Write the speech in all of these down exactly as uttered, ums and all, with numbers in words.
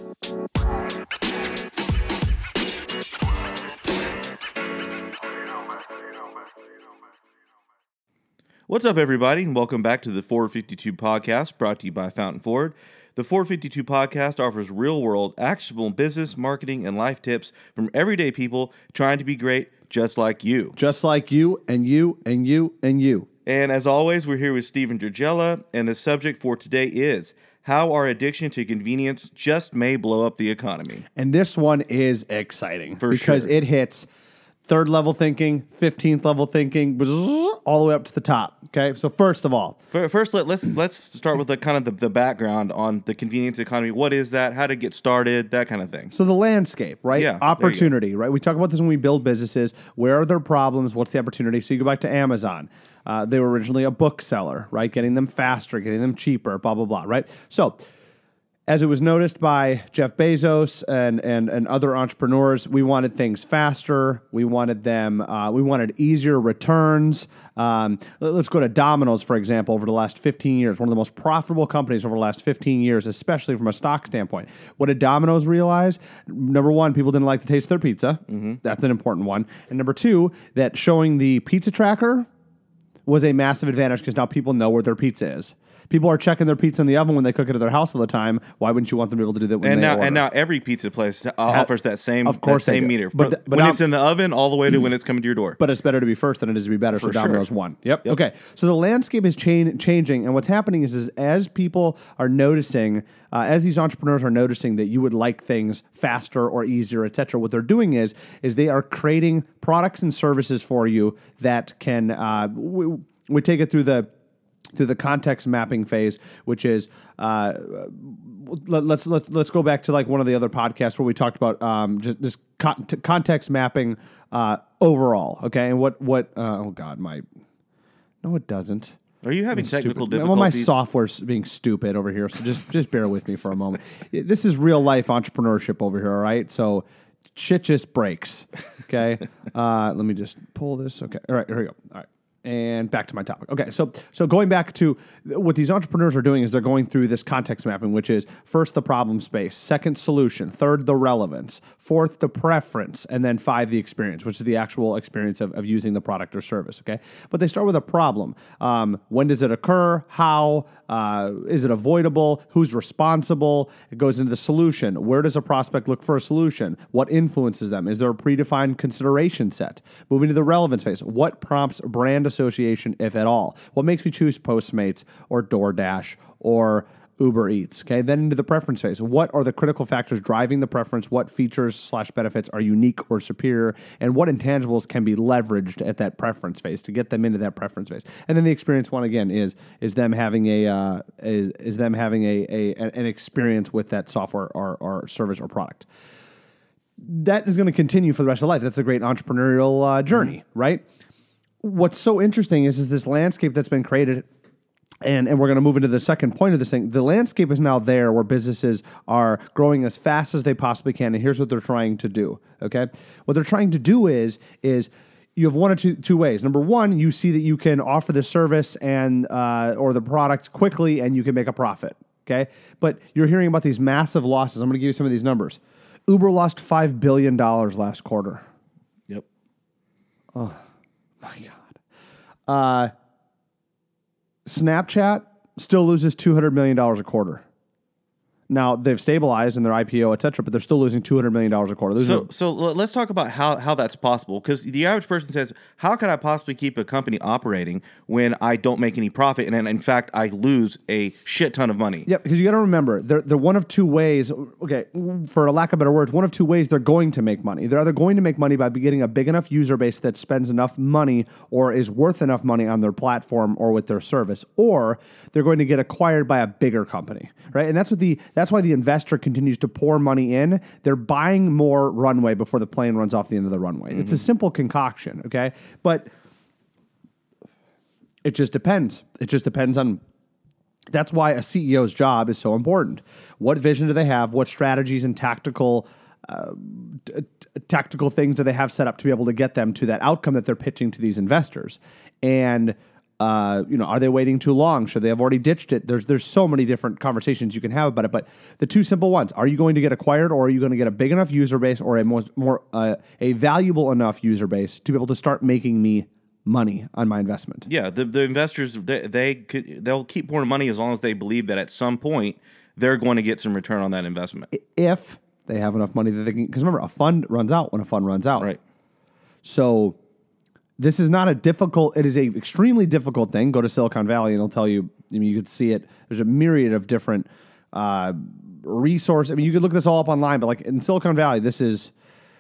What's up, everybody, and welcome back to the four fifty-two Podcast, brought to you by Fountain Ford. The four fifty-two Podcast offers real-world, actionable business, marketing, and life tips from everyday people trying to be great just like you. Just like you, and you, and you, and you. And as always, we're here with Stephen Dragella, and the subject for today is how our addiction to convenience just may blow up the economy. And this one is exciting For because sure. it hits third level thinking, fifteenth level thinking, all the way up to the top. Okay, so first of all, First, let, let's let's start with the kind of the, the background on the convenience economy. What is that? How to get started? That kind of thing. so the landscape, right? Yeah, there you go. Opportunity, right? We talk about this when we build businesses. Where are their problems? What's the opportunity? So you go back to Amazon. Uh, they were originally a bookseller, right? Getting them faster, getting them cheaper, blah, blah, blah, right? So as it was noticed by Jeff Bezos and, and, and other entrepreneurs, we wanted things faster. We wanted them. Uh, we wanted easier returns. Um, let- let's go to Domino's, for example. Over the last fifteen years, one of the most profitable companies over the last fifteen years, especially from a stock standpoint. What did Domino's realize? Number one, people didn't like the taste of their pizza. That's an important one. And number two, that showing the pizza tracker was a massive advantage because now people know where their pizza is. People are checking their pizza in the oven when they cook it at their house all the time. Why wouldn't you want them to be able to do that when And they now, order? and now every pizza place uh, offers that same, of course that they same do. meter. But- From but when I'm- it's in the oven all the way to when it's coming to your door. But it's better to be first than it is to be better. So For sure. Domino's won. Yep. Okay. So the landscape is chan- changing, and what's happening is, is as people are noticing, uh, as these entrepreneurs are noticing that you would like things faster or easier, et cetera. What they're doing is is they are creating products and services for you that can. Uh, we, we take it through the. through the context mapping phase, which is uh, let, let's let's let's go back to like one of the other podcasts where we talked about um, just this con- t- context mapping uh, overall. Okay, and what what uh, oh god, my no, it doesn't. Are you having technical Stupid. Well, my difficulties? software's being stupid over here, so just just bear with me for a moment. This is real life entrepreneurship over here, all right? So shit just breaks. Okay, uh, let me just pull this. Okay, all right, here we go. All right. And back to my topic. Okay, so so going back to what these entrepreneurs are doing is they're going through this context mapping, which is first the problem space, second solution, third the relevance, fourth the preference, and then five the experience, which is the actual experience of, of using the product or service. Okay, but they start with a problem. Um, when does it occur? How? Uh, is it avoidable? Who's responsible? It goes into the solution. Where does a prospect look for a solution? What influences them? Is there a predefined consideration set? Moving to the relevance phase. What prompts brand association, if at all? What makes me choose Postmates or DoorDash or Uber Eats? Okay, then into the preference phase. What are the critical factors driving the preference? What features slash benefits are unique or superior? And what intangibles can be leveraged at that preference phase to get them into that preference phase? And then the experience one again is is them having a uh, is is them having a, a an experience with that software or, or service or product. That is going to continue for the rest of life. That's a great entrepreneurial uh, journey, mm-hmm. right? What's so interesting is is this landscape that's been created. And and we're going to move into the second point of this thing. The landscape is now there where businesses are growing as fast as they possibly can. And here's what they're trying to do, okay? What they're trying to do is, is you have one or two, two ways. Number one, you see that you can offer the service and uh, or the product quickly and you can make a profit, okay? But you're hearing about these massive losses. I'm going to give you some of these numbers. Uber lost five billion dollars last quarter. Yep. Oh, my God. Uh Snapchat still loses two hundred million dollars a quarter. Now, they've stabilized in their I P O, et cetera, but they're still losing two hundred million dollars a quarter. Those So, are, so l- let's talk about how, how that's possible. Because the average person says, how can I possibly keep a company operating when I don't make any profit? And then, in fact, I lose a shit ton of money. yeah, because you got to remember, they're, they're one of two ways, okay, for a lack of better words, one of two ways they're going to make money. They're either going to make money by getting a big enough user base that spends enough money or is worth enough money on their platform or with their service, or they're going to get acquired by a bigger company, right? And that's what the that's why the investor continues to pour money in. They're buying more runway before the plane runs off the end of the runway. Mm-hmm. It's a simple concoction, okay? But it just depends. It just depends on... That's why a C E O's job is so important. What vision do they have? What strategies and tactical uh, t- t- tactical things do they have set up to be able to get them to that outcome that they're pitching to these investors? And Uh, you know, are they waiting too long? Should they have already ditched it? There's there's so many different conversations you can have about it. But the two simple ones: are you going to get acquired, or are you going to get a big enough user base, or a more more uh, a valuable enough user base to be able to start making me money on my investment? Yeah, the the investors they, they could they'll keep pouring money as long as they believe that at some point they're going to get some return on that investment. If they have enough money that they can, because remember, a fund runs out when a fund runs out. Right. So this is not a difficult, it is a extremely difficult thing. Go to Silicon Valley and it'll tell you, I mean, you could see it. There's a myriad of different uh, resources. I mean, you could look this all up online, but like in Silicon Valley, this is,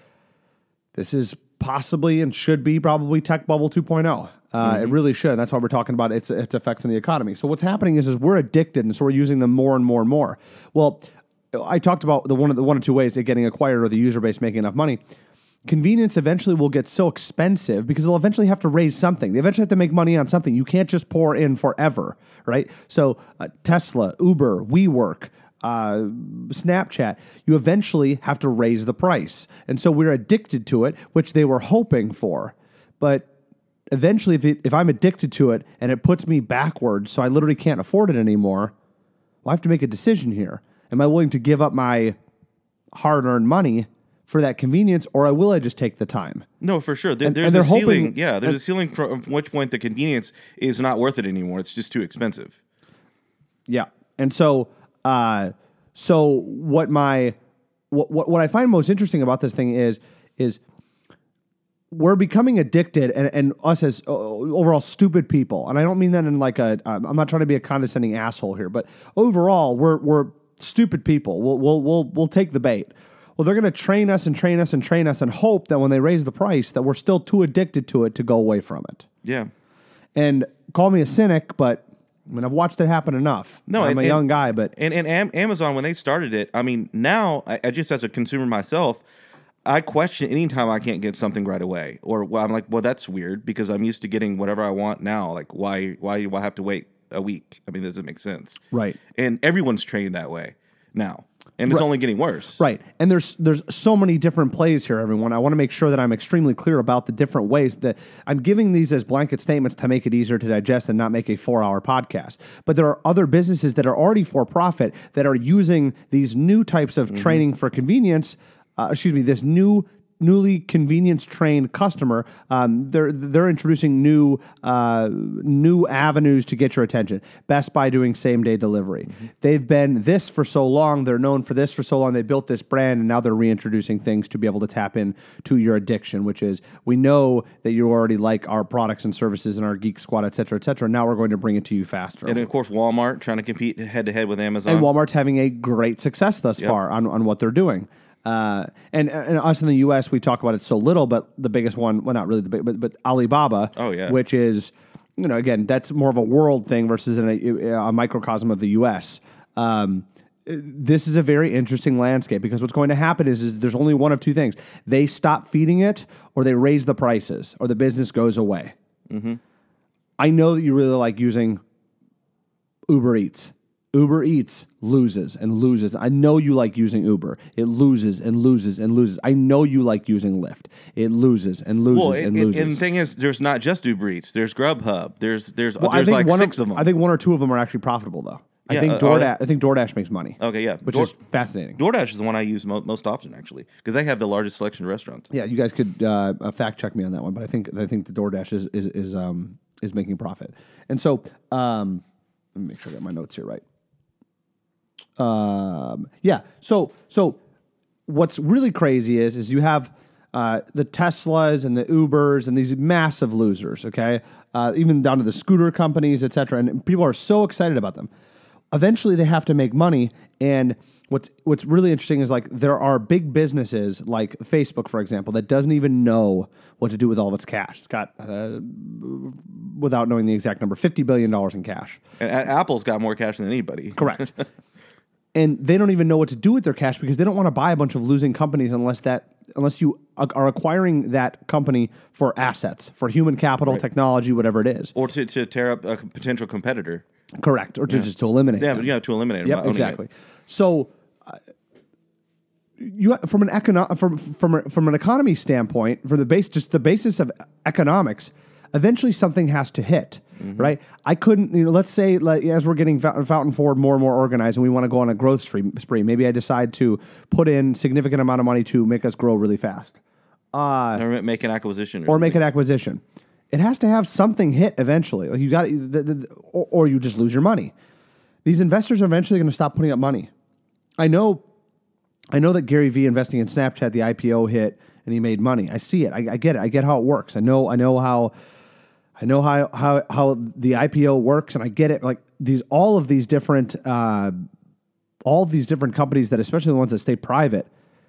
this is possibly and should be probably tech bubble two point oh. Uh, mm-hmm. It really should. And that's why we're talking about its, its effects on the economy. So what's happening is, is we're addicted, and so we're using them more and more and more. Well, I talked about the one of the one or two ways of getting acquired or the user base making enough money. Convenience eventually will get so expensive because they'll eventually have to raise something. They eventually have to make money on something. You can't just pour in forever, right? So uh, Tesla, Uber, WeWork, uh, Snapchat, you eventually have to raise the price. And so we're addicted to it, which they were hoping for. But eventually, if, it, if I'm addicted to it and it puts me backwards, so I literally can't afford it anymore, well, I have to make a decision here. Am I willing to give up my hard-earned money for that convenience, or will I just take the time? No, for sure. There, And- there's and a they're ceiling. hoping- Yeah, there's and- a ceiling from which point the convenience is not worth it anymore. It's just too expensive. Yeah. And so, uh, so what my what, what what I find most interesting about this thing is is we're becoming addicted, and, and us as uh, overall stupid people. And I don't mean that in like a um, I'm not trying to be a condescending asshole here, but overall we're we're stupid people. We'll we'll we'll we'll take the bait. Well, they're going to train us and train us and train us and hope that when they raise the price that we're still too addicted to it to go away from it. Yeah. And call me a cynic, but I mean, I've watched it happen enough. No, I'm and, a and, young guy, but and, and Am- Amazon, when they started it, I mean, now I, I just as a consumer myself, I question anytime I can't get something right away, or well, I'm like, well, that's weird because I'm used to getting whatever I want now. Like, why, why do I have to wait a week? I mean, does it make sense? Right. And everyone's trained that way now, and it's Right. only getting worse. Right. And there's there's so many different plays here, everyone. I want to make sure that I'm extremely clear about the different ways that I'm giving these as blanket statements to make it easier to digest and not make a four-hour podcast. But there are other businesses that are already for profit that are using these new types of mm-hmm. training for convenience, uh, excuse me, this new newly convenience trained customer. Um, they're they're introducing new uh, new avenues to get your attention. Best Buy doing same day delivery. Mm-hmm. They've been this for so long. They're known for this for so long. They built this brand, and now they're reintroducing things to be able to tap in to your addiction, which is we know that you already like our products and services and our Geek Squad, et cetera, et cetera. Now we're going to bring it to you faster. And of course, Walmart trying to compete head to head with Amazon. And Walmart's having a great success thus yep. far on, on what they're doing. Uh, and, and us in the U S, we talk about it so little, but the biggest one, well, not really the big, but, but Alibaba, oh, yeah. which is, you know, again, that's more of a world thing versus in a, a microcosm of the U S. Um, this is a very interesting landscape because what's going to happen is, is there's only one of two things. They stop feeding it or they raise the prices or the business goes away. Mm-hmm. I know that you really like using Uber Eats. Uber Eats loses and loses. I know you like using Uber. It loses and loses and loses. I know you like using Lyft. It loses and loses well, and, and loses. And the thing is, there's not just Uber Eats. There's Grubhub. There's there's well, there's like six of, of them. I think one or two of them are actually profitable though. I Yeah, think uh, DoorDash. I think DoorDash makes money. Okay, yeah, which Door- is fascinating. DoorDash is the one I use mo- most often actually because they have the largest selection of restaurants. Yeah, you guys could uh, uh, fact check me on that one, but I think I think the DoorDash is is is um is making profit. And so um, let me make sure I got my notes here right. Um, yeah. So, so what's really crazy is, is you have, uh, the Teslas and the Ubers and these massive losers. Okay. Uh, even down to the scooter companies, et cetera. And people are so excited about them. Eventually they have to make money. And what's, what's really interesting is like, there are big businesses like Facebook, for example, that doesn't even know what to do with all of its cash. It's got, uh, without knowing the exact number, fifty billion dollars in cash. And Apple's got more cash than anybody. Correct. And they don't even know what to do with their cash because they don't want to buy a bunch of losing companies unless that unless you are acquiring that company for assets, for human capital, right. technology, whatever it is, or to, to tear up a potential competitor. Correct, or to yeah. just to eliminate. Yeah, them. yeah, to eliminate. Yep, them. exactly. It. So, uh, you from an econo- from from from an economy standpoint, from the base, just the basis of economics, eventually something has to hit, mm-hmm. right? I couldn't, you know, let's say like, as we're getting Fountain Ford more and more organized and we want to go on a growth spree, maybe I decide to put in significant amount of money to make us grow really fast. Uh, or make an acquisition. Or, or make an acquisition. It has to have something hit eventually. Like you got, or, or you just lose your money. These investors are eventually going to stop putting up money. I know, I know that Gary Vee investing in Snapchat, the I P O hit, and he made money. I see it. I, I get it. I get how it works. I know. I know how. I know how how how the I P O works, and I get it. Like these, all of these different, uh, all of these different companies that, especially the ones that stay private.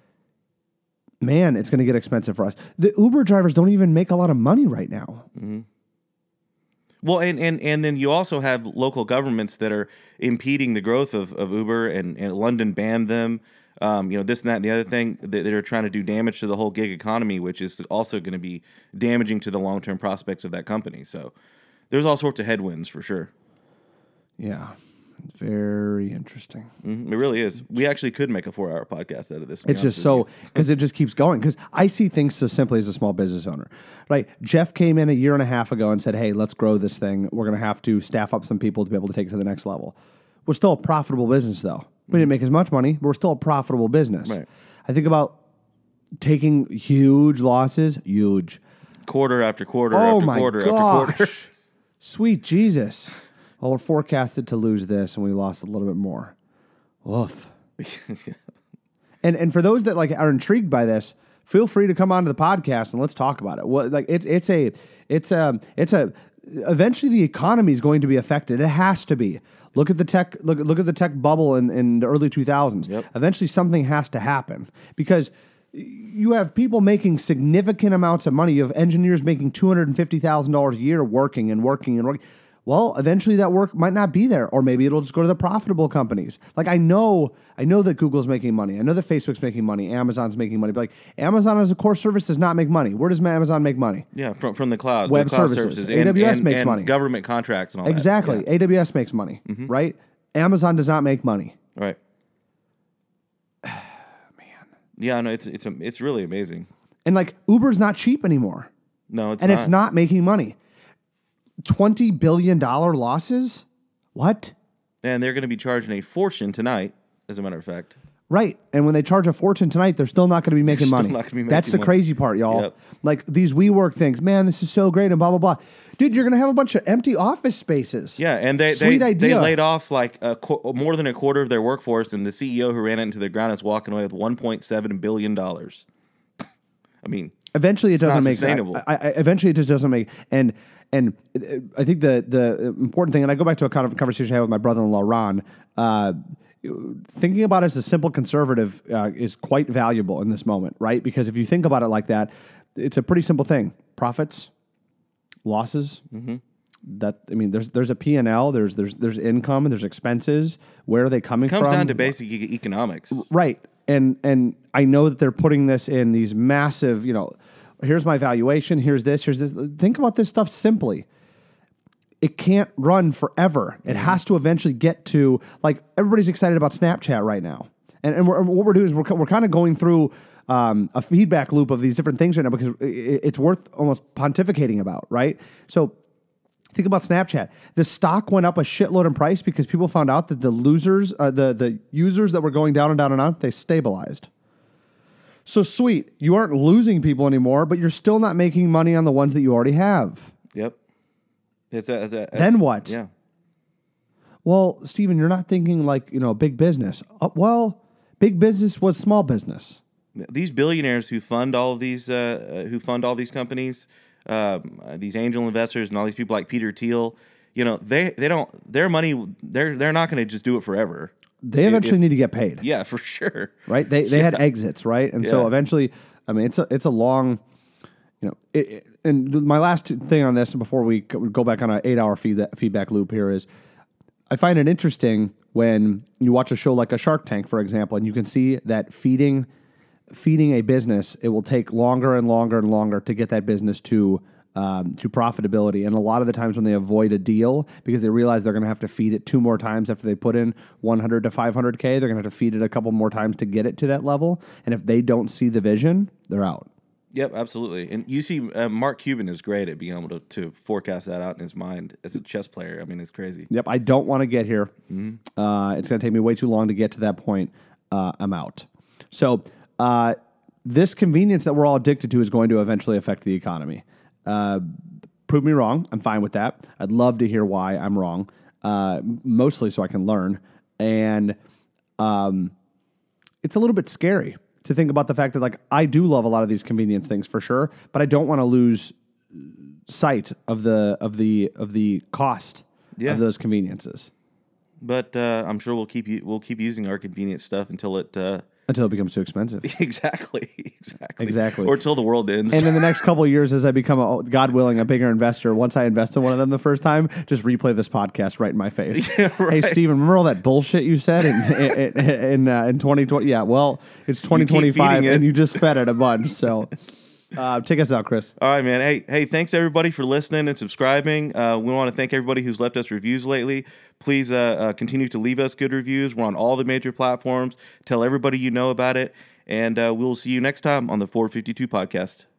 Man, it's going to get expensive for us. The Uber drivers don't even make a lot of money right now. Mm-hmm. Well, and, and, and then you also have local governments that are impeding the growth of, of Uber, and, and London banned them. Um, you know, this and that and the other thing. That they're trying to do damage to the whole gig economy, which is also going to be damaging to the long-term prospects of that company. So there's all sorts of headwinds for sure. Yeah. Very interesting. Mm-hmm. It really is. We actually could make a four-hour podcast out of this. It's just so, because it just keeps going. Because I see things so simply as a small business owner. Right? Jeff came in a year and a half ago and said, hey, let's grow this thing. We're going to have to staff up some people to be able to take it to the next level. We're still a profitable business, though. We didn't make as much money, but we're still a profitable business. Right. I think about taking huge losses, huge. Quarter after quarter oh after my quarter gosh. after quarter. Sweet Jesus. Well, we're forecasted to lose this, and we lost a little bit more. Woof. and and for those that like are intrigued by this, feel free to come onto the podcast and let's talk about it. Well, like it's it's a it's a it's a eventually the economy is going to be affected. It has to be. Look at the tech look look at the tech bubble in, in the early two thousands. Yep. Eventually something has to happen because you have people making significant amounts of money. You have engineers making two hundred fifty thousand dollars a year working and working and working. Well, eventually that work might not be there, or maybe it'll just go to the profitable companies. Like I know, I know that Google's making money. I know that Facebook's making money. Amazon's making money. But like Amazon as a core service does not make money. Where does Amazon make money? Yeah, from from the cloud, web the cloud services. services. A W S and, makes and money. Government contracts and all exactly. that. Exactly. Yeah. A W S makes money, mm-hmm. right? Amazon does not make money. Right. Man. Yeah, no, it's it's it's really amazing. And like Uber's not cheap anymore. No, it's and not. it's not making money. twenty billion dollars losses? What? And they're going to be charging a fortune tonight, as a matter of fact. Right. And when they charge a fortune tonight, they're still not going to be making Still money. not gonna be making That's the money. crazy part, y'all. Yep. Like these WeWork things, man, this is so great and blah, blah, blah. Dude, you're going to have a bunch of empty office spaces. Yeah, and they Sweet they, idea. they laid off like a, qu- more than a quarter of their workforce, and the C E O who ran it into the ground is walking away with one point seven billion dollars. I mean, eventually it it's doesn't not make sustainable. I, I, eventually it just doesn't make and and I think the the important thing, and I go back to a kind of conversation I had with my brother-in-law Ron. Uh, thinking about it as a simple conservative uh, is quite valuable in this moment, right? Because if you think about it like that, it's a pretty simple thing: profits, losses. Mm-hmm. That I mean, there's there's a P and L, there's there's there's income, and there's expenses. Where are they coming it comes from? down to basic e- economics, right? And and I know that they're putting this in these massive, you know, here's my valuation, here's this, here's this. Think about this stuff simply. It can't run forever. It mm-hmm. has to eventually get to, like, everybody's excited about Snapchat right now. And, and we're, what we're doing is we're, we're kind of going through um, a feedback loop of these different things right now because it, it's worth almost pontificating about, right? So think about Snapchat. The stock went up a shitload in price because people found out that the losers, uh, the, the users that were going down and down and down, they stabilized. So sweet. You aren't losing people anymore, but you're still not making money on the ones that you already have. Yep. It's a, it's a, it's, then what? Yeah. Well, Stephen, you're not thinking like, you know, big business. Uh, well, big business was small business. These billionaires who fund all of these, uh, who fund all these companies, um, uh, these angel investors, and all these people like Peter Thiel, you know, they they don't their money. They're they're not going to just do it forever. They eventually if, need to get paid. Yeah, for sure. Right? They they yeah. had exits, right? And yeah. so eventually, I mean, it's a it's a long. You know, it, it, and my last thing on this before we go back on an eight-hour feed, feedback loop here is, I find it interesting when you watch a show like a Shark Tank, for example, and you can see that feeding feeding a business, it will take longer and longer and longer to get that business to um, to profitability. And a lot of the times when they avoid a deal because they realize they're going to have to feed it two more times after they put in one hundred to five hundred K, they're going to have to feed it a couple more times to get it to that level. And if they don't see the vision, they're out. Yep, absolutely. And you see, uh, Mark Cuban is great at being able to, to forecast that out in his mind as a chess player. I mean, it's crazy. Yep, I don't want to get here. Mm-hmm. Uh, it's going to take me way too long to get to that point. Uh, I'm out. So uh, this convenience that we're all addicted to is going to eventually affect the economy. Uh, prove me wrong. I'm fine with that. I'd love to hear why I'm wrong, uh, mostly so I can learn. And um, it's a little bit scary to think about the fact that, like, I do love a lot of these convenience things for sure, but I don't want to lose sight of the of the of the cost yeah. of those conveniences. But uh, I'm sure we'll keep we'll keep using our convenient stuff until it uh, until it becomes too expensive. Exactly, exactly, exactly, or until the world ends. And in the next couple of years, as I become, a, God willing, a bigger investor, once I invest in one of them the first time, just replay this podcast right in my face. Yeah, right. Hey, Steven, remember all that bullshit you said in in in, uh, in twenty twenty? Yeah, well, it's twenty twenty-five, and you just fed it a bunch. So. Uh, take us out, Chris. All right, man. Hey, hey, thanks everybody for listening and subscribing. Uh, we want to thank everybody who's left us reviews lately. Please uh, uh, continue to leave us good reviews. We're on all the major platforms. Tell everybody you know about it. And uh, we'll see you next time on the four fifty-two podcast.